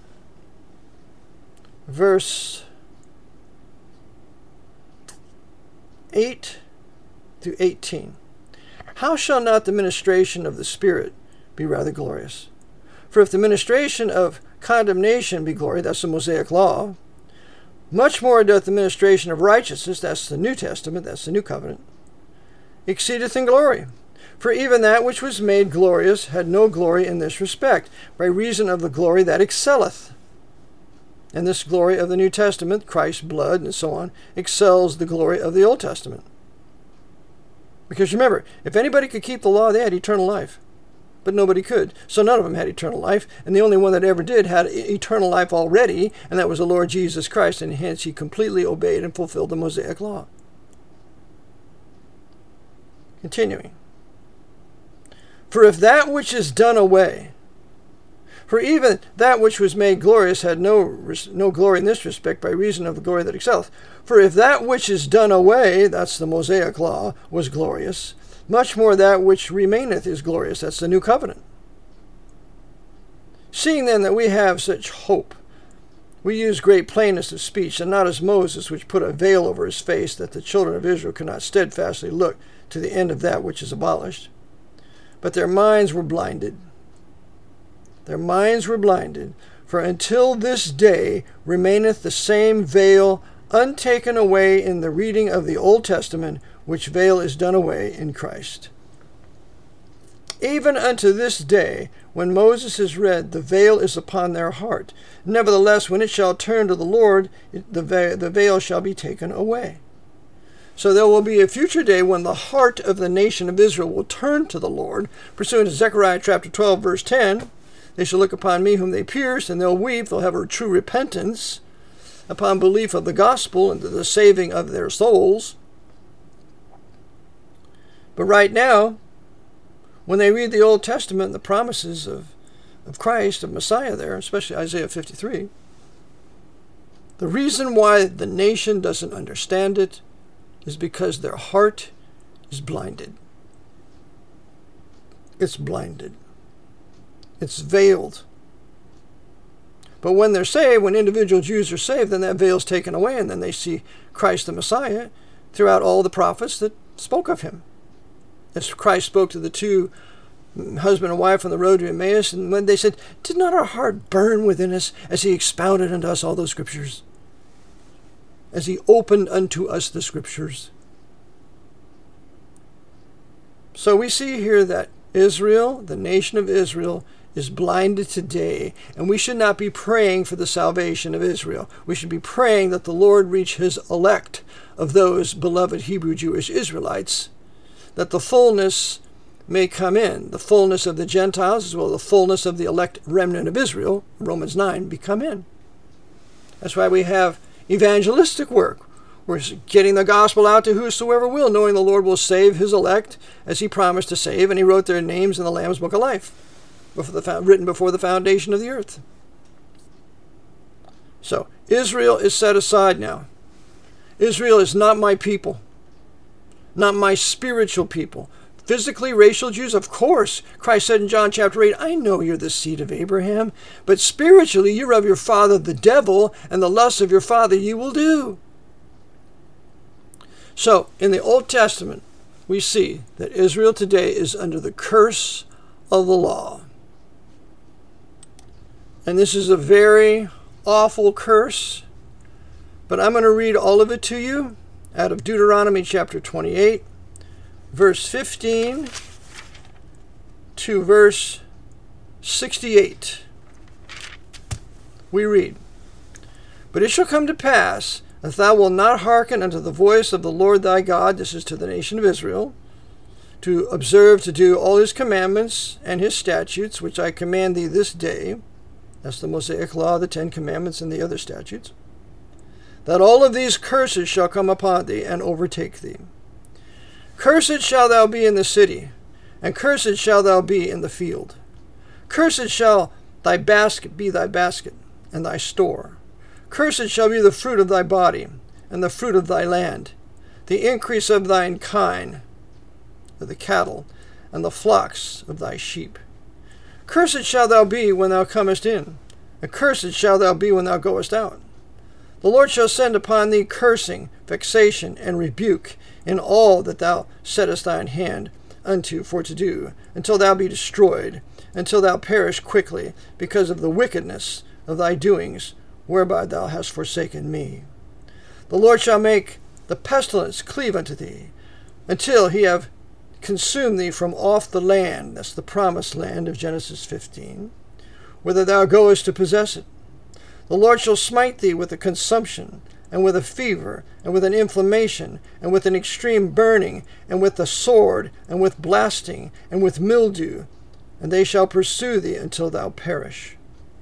verse eight through eighteen. How shall not the ministration of the Spirit be rather glorious? For if the ministration of condemnation be glory, that's the Mosaic law, much more doth the ministration of righteousness, that's the New Testament, that's the New Covenant, exceedeth in glory. For even that which was made glorious had no glory in this respect, by reason of the glory that excelleth. And this glory of the New Testament, Christ's blood and so on, excels the glory of the Old Testament. Because remember, if anybody could keep the law, they had eternal life. But nobody could. So none of them had eternal life. And the only one that ever did had eternal life already, and that was the Lord Jesus Christ. And hence he completely obeyed and fulfilled the Mosaic law. Continuing. For if that which is done away, for even that which was made glorious had no, no glory in this respect, by reason of the glory that excelleth. For if that which is done away, that's the Mosaic law, was glorious, much more that which remaineth is glorious, that's the New Covenant. Seeing then that we have such hope, we use great plainness of speech, and not as Moses, which put a veil over his face, that the children of Israel could not steadfastly look to the end of that which is abolished. But their minds were blinded. Their minds were blinded, for until this day remaineth the same veil untaken away in the reading of the Old Testament, which veil is done away in Christ. Even unto this day, when Moses is read, the veil is upon their heart. Nevertheless, when it shall turn to the Lord, the veil, the veil shall be taken away. So there will be a future day when the heart of the nation of Israel will turn to the Lord, pursuant to Zechariah chapter twelve, verse ten. They shall look upon me whom they pierced, and they'll weep. They'll have a true repentance upon belief of the gospel and the saving of their souls. But right now, when they read the Old Testament and the promises of, of Christ, of Messiah there, especially Isaiah fifty-three, the reason why the nation doesn't understand it is because their heart is blinded. It's blinded. It's veiled. But when they're saved, when individual Jews are saved, then that veil's taken away, and then they see Christ the Messiah throughout all the prophets that spoke of him. As Christ spoke to the two husband and wife on the road to Emmaus, and when they said, "Did not our heart burn within us as he expounded unto us all those scriptures?" As he opened unto us the scriptures. So we see here that Israel, the nation of Israel, is blinded today, and we should not be praying for the salvation of Israel. We should be praying that the Lord reach his elect of those beloved Hebrew Jewish Israelites, that the fullness may come in, the fullness of the Gentiles as well as the fullness of the elect remnant of Israel, Romans nine, be come in. That's why we have evangelistic work. We're getting the gospel out to whosoever will, knowing the Lord will save his elect as he promised to save, and he wrote their names in the Lamb's Book of Life, before the, written before the foundation of the earth. So, Israel is set aside now. Israel is not my people, not my spiritual people. Physically, racial Jews, of course. Christ said in John chapter eight, I know you're the seed of Abraham, but spiritually you're of your father the devil, and the lusts of your father you will do. So, in the Old Testament, we see that Israel today is under the curse of the law. And this is a very awful curse, but I'm going to read all of it to you out of Deuteronomy chapter twenty-eight, verse fifteen to verse sixty-eight. We read, But it shall come to pass, if thou wilt not hearken unto the voice of the Lord thy God, this is to the nation of Israel, to observe to do all his commandments and his statutes, which I command thee this day, that's the Mosaic law, the Ten Commandments, and the other statutes, that all of these curses shall come upon thee and overtake thee. Cursed shalt thou be in the city, and cursed shalt thou be in the field. Cursed shall thy basket be thy basket, and thy store. Cursed shall be the fruit of thy body, and the fruit of thy land, the increase of thine kine, of the cattle, and the flocks of thy sheep. Cursed shalt thou be when thou comest in, and cursed shalt thou be when thou goest out. The Lord shall send upon thee cursing, vexation, and rebuke in all that thou settest thine hand unto for to do, until thou be destroyed, until thou perish quickly, because of the wickedness of thy doings, whereby thou hast forsaken me. The Lord shall make the pestilence cleave unto thee, until he have consumed thee from off the land, that's the promised land of Genesis fifteen, whither thou goest to possess it. The Lord shall smite thee with a consumption, and with a fever, and with an inflammation, and with an extreme burning, and with the sword, and with blasting, and with mildew, and they shall pursue thee until thou perish.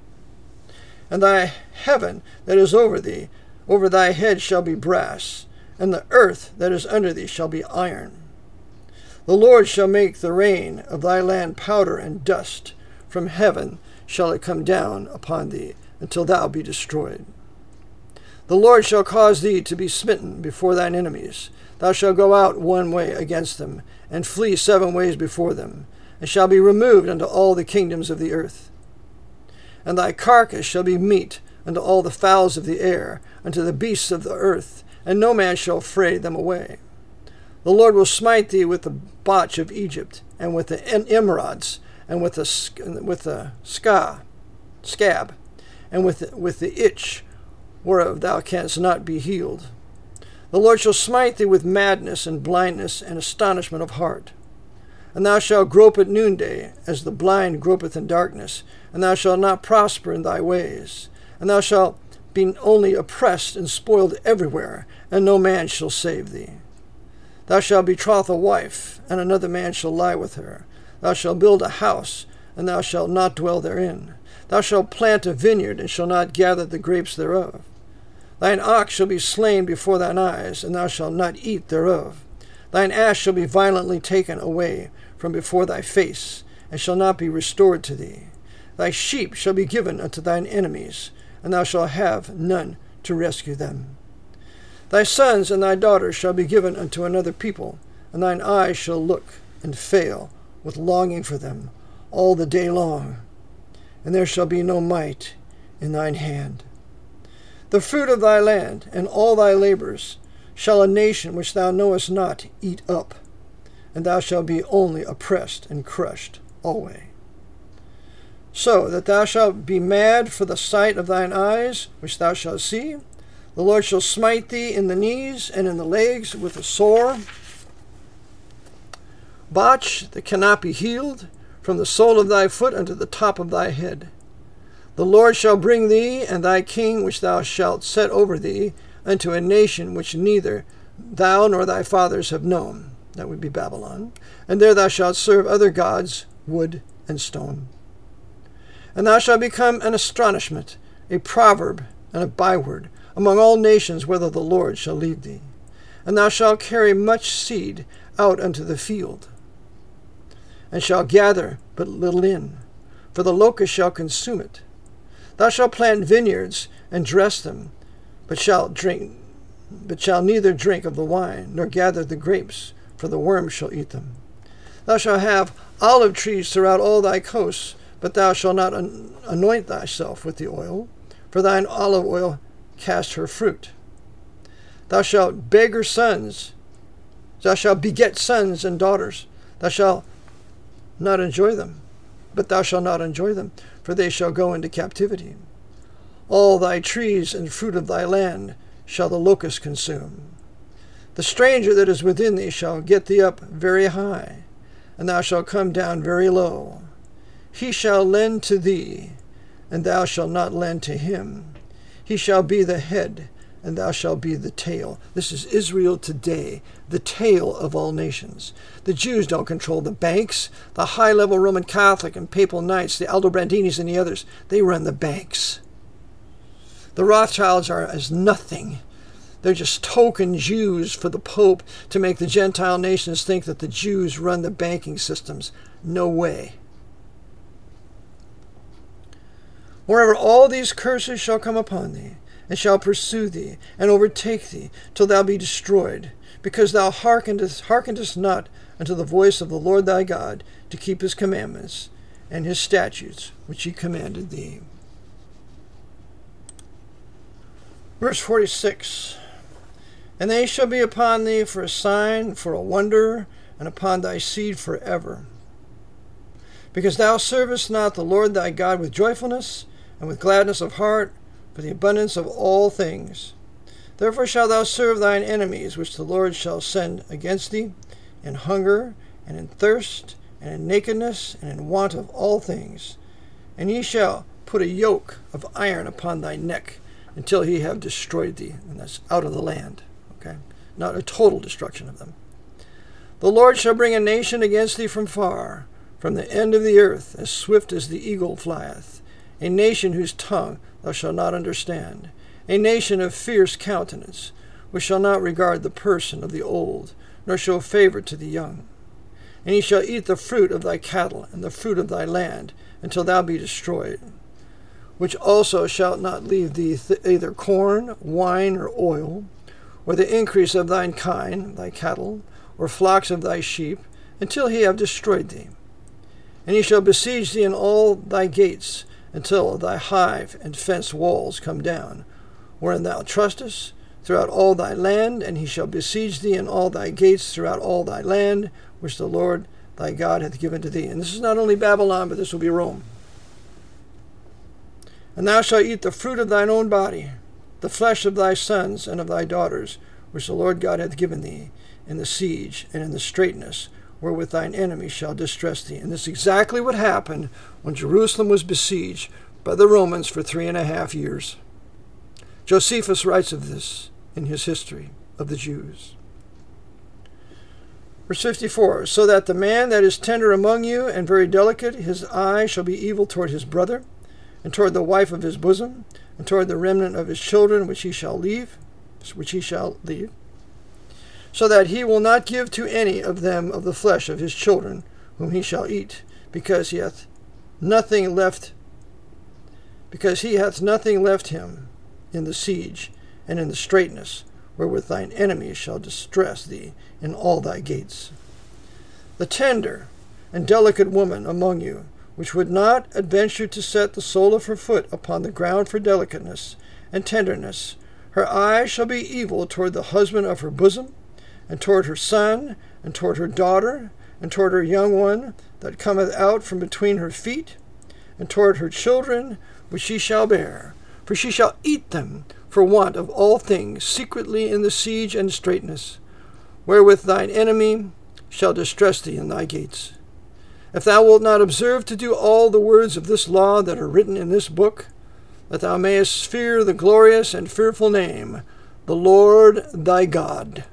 And thy heaven that is over thee, over thy head shall be brass, and the earth that is under thee shall be iron. The Lord shall make the rain of thy land powder and dust. From heaven shall it come down upon thee, until thou be destroyed. The Lord shall cause thee to be smitten before thine enemies. Thou shalt go out one way against them, and flee seven ways before them, and shall be removed unto all the kingdoms of the earth. And thy carcass shall be meat unto all the fowls of the air, unto the beasts of the earth, and no man shall fray them away. The Lord will smite thee with the botch of Egypt, and with the emerods, and with the with the ska, scab, and with the, with the itch, whereof thou canst not be healed. The Lord shall smite thee with madness and blindness and astonishment of heart. And thou shalt grope at noonday, as the blind gropeth in darkness, and thou shalt not prosper in thy ways. And thou shalt be only oppressed and spoiled everywhere, and no man shall save thee. Thou shalt betroth a wife, and another man shall lie with her. Thou shalt build a house, and thou shalt not dwell therein. Thou shalt plant a vineyard, and shalt not gather the grapes thereof. Thine ox shall be slain before thine eyes, and thou shalt not eat thereof. Thine ass shall be violently taken away from before thy face, and shall not be restored to thee. Thy sheep shall be given unto thine enemies, and thou shalt have none to rescue them. Thy sons and thy daughters shall be given unto another people, and thine eyes shall look and fail with longing for them all the day long, and there shall be no might in thine hand. The fruit of thy land and all thy labors shall a nation which thou knowest not eat up, and thou shalt be only oppressed and crushed alway. So that thou shalt be mad for the sight of thine eyes, which thou shalt see. The Lord shall smite thee in the knees and in the legs with a sore botch that cannot be healed, from the sole of thy foot unto the top of thy head. The Lord shall bring thee and thy king which thou shalt set over thee unto a nation which neither thou nor thy fathers have known. That would be Babylon. And there thou shalt serve other gods, wood and stone. And thou shalt become an astonishment, a proverb, and a byword among all nations, whither the Lord shall lead thee. And thou shalt carry much seed out unto the field, and shalt gather but little in, for the locust shall consume it. Thou shalt plant vineyards and dress them, but shalt drink, but shalt neither drink of the wine, nor gather the grapes, for the worms shall eat them. Thou shalt have olive trees throughout all thy coasts, but thou shalt not un- anoint thyself with the oil, for thine olive oil cast her fruit. Thou shalt beggar sons, thou shalt beget sons and daughters. Thou shalt not enjoy them, but thou shalt not enjoy them, for they shall go into captivity. All thy trees and fruit of thy land shall the locust consume. The stranger that is within thee shall get thee up very high, and thou shalt come down very low. He shall lend to thee, and thou shalt not lend to him. He shall be the head, and thou shalt be the tail. This is Israel today, the tail of all nations. The Jews don't control the banks. The high-level Roman Catholic and Papal Knights, the Aldobrandinis and the others, they run the banks. The Rothschilds are as nothing. They're just token Jews for the Pope to make the Gentile nations think that the Jews run the banking systems. No way. Moreover, all these curses shall come upon thee, and shall pursue thee, and overtake thee, till thou be destroyed, because thou hearkenest, hearkenest not unto the voice of the Lord thy God, to keep his commandments and his statutes, which he commanded thee. Verse forty-six. And they shall be upon thee for a sign, for a wonder, and upon thy seed forever. Because thou servest not the Lord thy God with joyfulness, and with gladness of heart, for the abundance of all things. Therefore shalt thou serve thine enemies, which the Lord shall send against thee, in hunger, and in thirst, and in nakedness, and in want of all things. And ye shall put a yoke of iron upon thy neck, until he have destroyed thee. And that's out of the land. Okay? Not a total destruction of them. The Lord shall bring a nation against thee from far, from the end of the earth, as swift as the eagle flieth, a nation whose tongue thou shalt not understand, a nation of fierce countenance, which shall not regard the person of the old, nor show favor to the young. And he shall eat the fruit of thy cattle, and the fruit of thy land, until thou be destroyed, which also shalt not leave thee th- either corn, wine, or oil, or the increase of thine kine, thy cattle, or flocks of thy sheep, until he have destroyed thee. And he shall besiege thee in all thy gates, until thy hive and fenced walls come down, wherein thou trustest, throughout all thy land, and he shall besiege thee in all thy gates throughout all thy land, which the Lord thy God hath given to thee. And this is not only Babylon, but this will be Rome. And thou shalt eat the fruit of thine own body, the flesh of thy sons and of thy daughters, which the Lord God hath given thee, in the siege and in the straitness, wherewith thine enemies shall distress thee. And this is exactly what happened when Jerusalem was besieged by the Romans for three and a half years. Josephus writes of this in his history of the Jews. Verse fifty-four, so that the man that is tender among you and very delicate, his eye shall be evil toward his brother, and toward the wife of his bosom, and toward the remnant of his children which he shall leave, which he shall leave, so that he will not give to any of them of the flesh of his children whom he shall eat, because he hath nothing left, because he hath nothing left him in the siege and in the straitness, wherewith thine enemies shall distress thee in all thy gates. The tender and delicate woman among you, which would not adventure to set the sole of her foot upon the ground for delicateness and tenderness, her eye shall be evil toward the husband of her bosom, and toward her son, and toward her daughter, and toward her young one that cometh out from between her feet, and toward her children which she shall bear. For she shall eat them for want of all things, secretly in the siege and straitness, wherewith thine enemy shall distress thee in thy gates. If thou wilt not observe to do all the words of this law that are written in this book, that thou mayest fear the glorious and fearful name, the Lord thy God,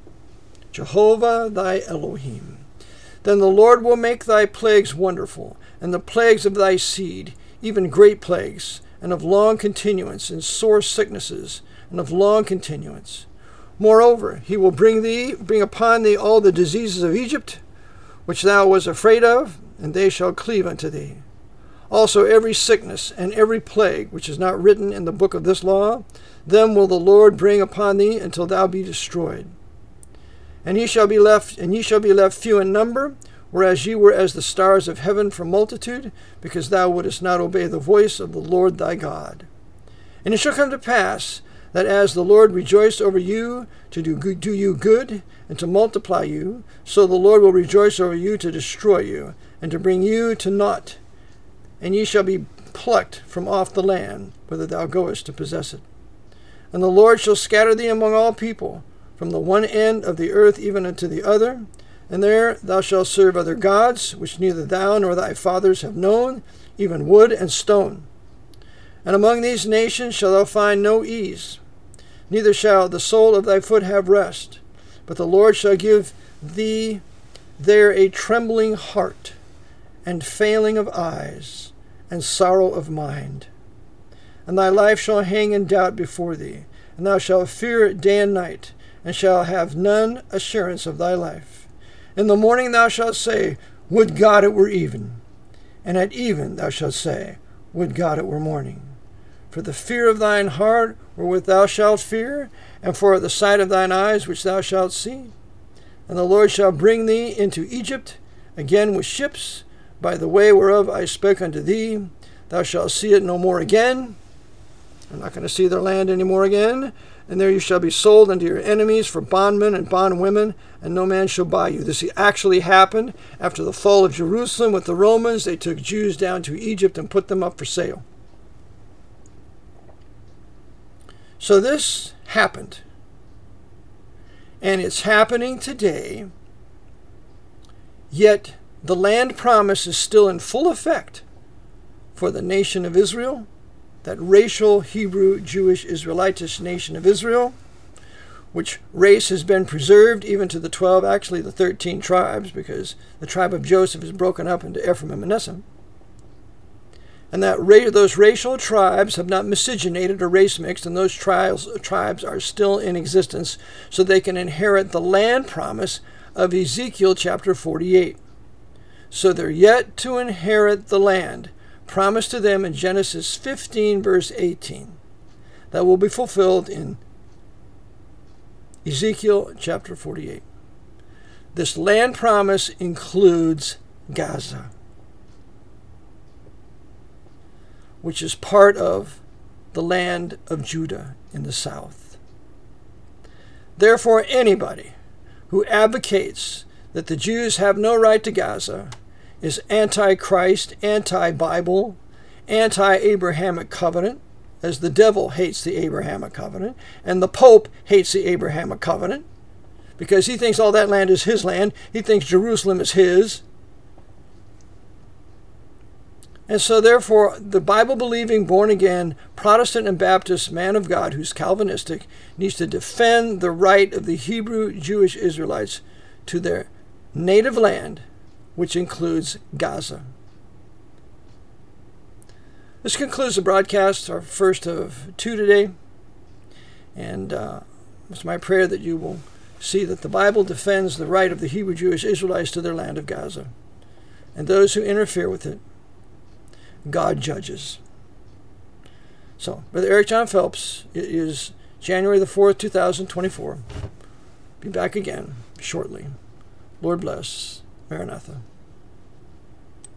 Jehovah thy Elohim, then the Lord will make thy plagues wonderful, and the plagues of thy seed, even great plagues, and of long continuance, and sore sicknesses, and of long continuance. Moreover, he will bring thee, bring upon thee all the diseases of Egypt, which thou wast afraid of, and they shall cleave unto thee. Also every sickness and every plague which is not written in the book of this law, them will the Lord bring upon thee until thou be destroyed. And ye shall be left, and ye shall be left few in number, whereas ye were as the stars of heaven from multitude, because thou wouldest not obey the voice of the Lord thy God. And it shall come to pass that as the Lord rejoiced over you to do, good, do you good and to multiply you, so the Lord will rejoice over you to destroy you and to bring you to naught. And ye shall be plucked from off the land, whither thou goest to possess it. And the Lord shall scatter thee among all people, from the one end of the earth even unto the other, and there thou shalt serve other gods, which neither thou nor thy fathers have known, even wood and stone. And among these nations shalt thou find no ease, neither shall the sole of thy foot have rest, but the Lord shall give thee there a trembling heart, and failing of eyes, and sorrow of mind. And thy life shall hang in doubt before thee, and thou shalt fear day and night, and shalt have none assurance of thy life. In the morning thou shalt say, Would God it were even. And at even thou shalt say, Would God it were morning. For the fear of thine heart wherewith thou shalt fear, and for the sight of thine eyes which thou shalt see. And the Lord shall bring thee into Egypt, again with ships, by the way whereof I spake unto thee. Thou shalt see it no more again, They're not going to see their land anymore again. And there you shall be sold unto your enemies for bondmen and bondwomen, and no man shall buy you. This actually happened after the fall of Jerusalem with the Romans. They took Jews down to Egypt and put them up for sale. So this happened. And it's happening today. Yet the land promise is still in full effect for the nation of Israel, that racial Hebrew, Jewish, Israelitish nation of Israel, which race has been preserved even to the twelve, actually the thirteen tribes, because the tribe of Joseph is broken up into Ephraim and Manasseh. And that ra- those racial tribes have not miscegenated or race mixed, and those trials, tribes are still in existence, so they can inherit the land promise of Ezekiel chapter forty-eight. So they're yet to inherit the land promised to them in Genesis fifteen, verse eighteen. That will be fulfilled in Ezekiel chapter forty-eight. This land promise includes Gaza, which is part of the land of Judah in the south. Therefore, anybody who advocates that the Jews have no right to Gaza is anti-Christ, anti-Bible, anti-Abrahamic covenant, as the devil hates the Abrahamic covenant, and the Pope hates the Abrahamic covenant, because he thinks all that land is his land. He thinks Jerusalem is his. And so therefore, the Bible-believing, born-again, Protestant and Baptist man of God who's Calvinistic needs to defend the right of the Hebrew Jewish Israelites to their native land, which includes Gaza. This concludes the broadcast, our first of two today. And uh, it's my prayer that you will see that the Bible defends the right of the Hebrew Jewish Israelites to their land of Gaza. And those who interfere with it, God judges. So, Brother Eric John Phelps, it is January the fourth, two thousand twenty-four. Be back again shortly. Lord bless. Maranatha.